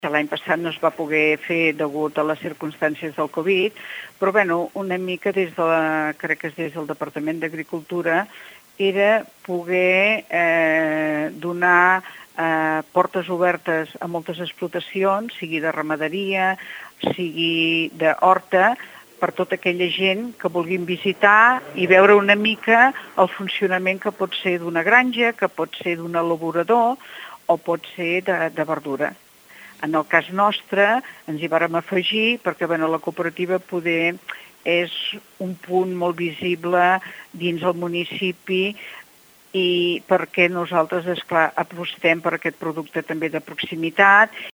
L'any passat no es va poder fer degut a les circumstàncies del Covid, però una mica crec que és des del Departament d'Agricultura, era poder donar portes obertes a moltes explotacions, sigui de ramaderia, sigui d'horta, per tota aquella gent que vulguin visitar i veure una mica el funcionament que pot ser d'una granja, que pot ser d'un elaborador o pot ser de verdura. En el cas nostre ens hi vàrem afegir perquè la cooperativa poder és un punt molt visible dins el municipi i perquè nosaltres, esclar, apostem per aquest producte també de proximitat